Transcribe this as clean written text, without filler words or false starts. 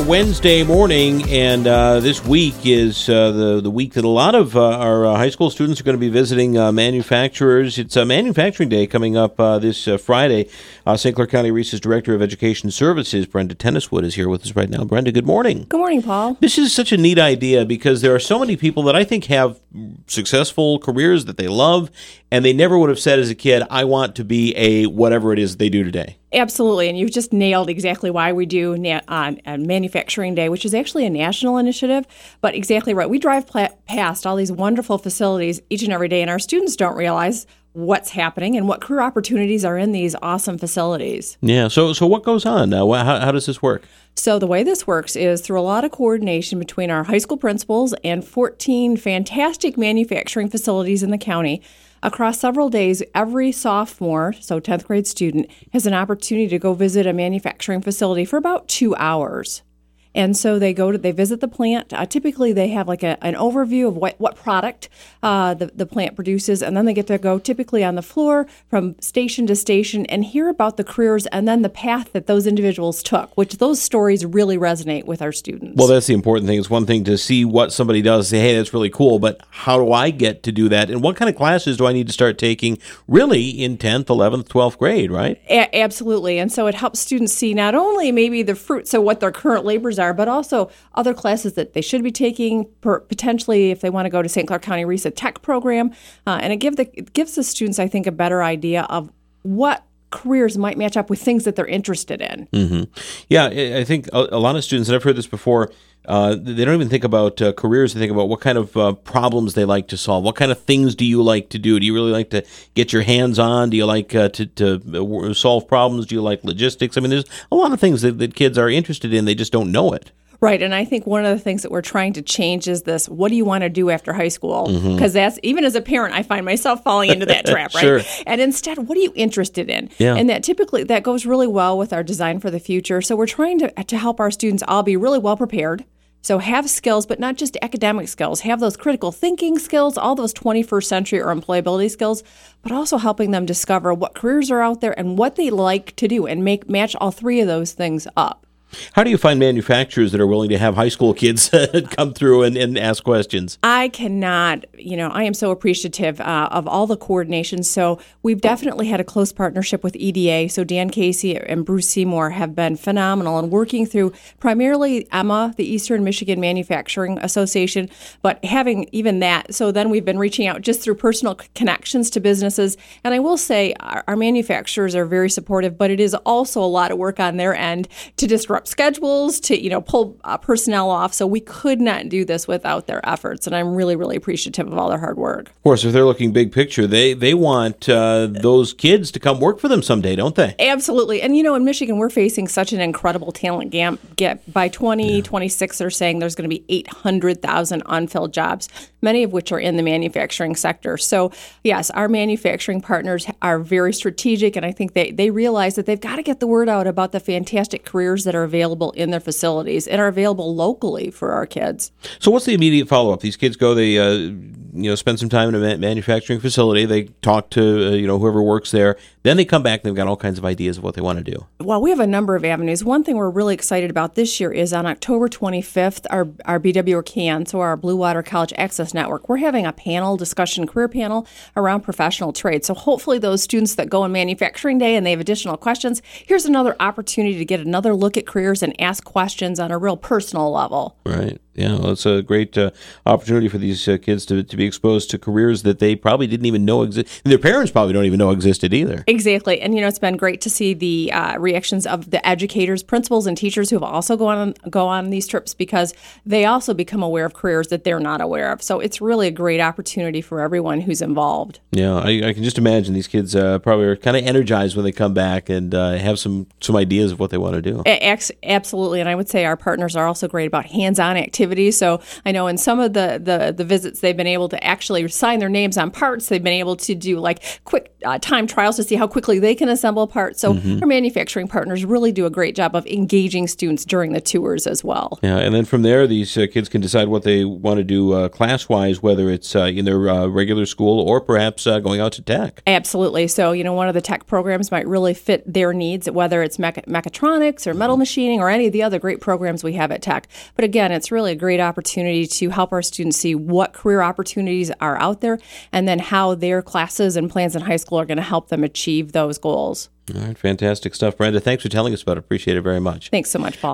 Wednesday morning, and this week is the week that a lot of our high school students are going to be visiting manufacturers. It's Manufacturing Day coming up this Friday. St. Clair County Reese's Director of Education Services, Brenda Tenniswood, is here with us right now. Brenda, good morning. Good morning, Paul. This is such a neat idea because there are so many people that I think have successful careers that they love, and they never would have said as a kid, I want to be a whatever it is they do today. Absolutely, and you've just nailed exactly why we do Manufacturing Day, which is actually a national initiative, but exactly right. We drive past all these wonderful facilities each and every day, and our students don't realize what's happening and what career opportunities are in these awesome facilities. Yeah, so what goes on? How does this work? So the way this works is through a lot of coordination between our high school principals and 14 fantastic manufacturing facilities in the county. Across several days, every sophomore, so 10th grade student, has an opportunity to go visit a manufacturing facility for about 2 hours. And so they visit the plant. Typically, they have like an overview of what product the plant produces, and then they get to go typically on the floor from station to station and hear about the careers and then the path that those individuals took, which those stories really resonate with our students. Well, that's the important thing. It's one thing to see what somebody does, say, hey, that's really cool, but how do I get to do that? And what kind of classes do I need to start taking really in 10th, 11th, 12th grade, right? Absolutely. And so it helps students see not only maybe the fruits of what their current labors are, but also other classes that they should be taking, potentially if they want to go to St. Clair County Reese Tech program. And it gives the students, I think, a better idea of what careers might match up with things that they're interested in. Mm-hmm. Yeah, I think a lot of students, and I've heard this before, they don't even think about careers. They think about what kind of problems they like to solve. What kind of things do you like to do? Do you really like to get your hands on? Do you like to solve problems? Do you like logistics? I mean, there's a lot of things that kids are interested in. They just don't know it. Right, and I think one of the things that we're trying to change is this, what do you want to do after high school? Because that's, even as a parent, I find myself falling into that trap, right? Sure. And instead, what are you interested in? Yeah. And that goes really well with our Design for the Future. So we're trying to help our students all be really well prepared. So have skills, but not just academic skills. Have those critical thinking skills, all those 21st century or employability skills, but also helping them discover what careers are out there and what they like to do and match all three of those things up. How do you find manufacturers that are willing to have high school kids come through and ask questions? I cannot, I am so appreciative of all the coordination. So we've definitely had a close partnership with EDA. So Dan Casey and Bruce Seymour have been phenomenal in working through primarily EMA, the Eastern Michigan Manufacturing Association, but having even that. So then we've been reaching out just through personal connections to businesses. And I will say our manufacturers are very supportive, but it is also a lot of work on their end to disrupt schedules, to pull personnel off. So we could not do this without their efforts, and I'm really, really appreciative of all their hard work. Of course, if they're looking big picture, they want those kids to come work for them someday, don't they? Absolutely. And in Michigan, we're facing such an incredible talent gap. By 2026, they're saying there's going to be 800,000 unfilled jobs, many of which are in the manufacturing sector. So yes, our manufacturing partners are very strategic, and I think they realize that they've got to get the word out about the fantastic careers that are available in their facilities and are available locally for our kids. So what's the immediate follow-up? These kids go, they spend some time in a manufacturing facility, they talk to whoever works there, then they come back and they've got all kinds of ideas of what they want to do. Well, we have a number of avenues. One thing we're really excited about this year is on October 25th, our BW CAN, so our Blue Water College Access Network, we're having a career panel around professional trade. So hopefully those students that go on Manufacturing Day and they have additional questions, here's another opportunity to get another look at careers and ask questions on a real personal level. Right. Yeah, well, it's a great opportunity for these kids to be exposed to careers that they probably didn't even know exist. Their parents probably don't even know existed either. Exactly. And, it's been great to see the reactions of the educators, principals, and teachers who have also go on these trips because they also become aware of careers that they're not aware of. So it's really a great opportunity for everyone who's involved. Yeah, I can just imagine these kids probably are kind of energized when they come back and have some ideas of what they want to do. Absolutely. And I would say our partners are also great about hands-on activities activities. So I know in some of the visits, they've been able to actually sign their names on parts. They've been able to do like quick time trials to see how quickly they can assemble parts. So our manufacturing partners really do a great job of engaging students during the tours as well. Yeah, and then from there, these kids can decide what they want to do class-wise, whether it's in their regular school or perhaps going out to tech. Absolutely. So, one of the tech programs might really fit their needs, whether it's mechatronics or metal machining or any of the other great programs we have at Tech. But again, it's really a great opportunity to help our students see what career opportunities are out there and then how their classes and plans in high school are going to help them achieve those goals. All right, fantastic stuff. Brenda, thanks for telling us about it. Appreciate it very much. Thanks so much, Paul.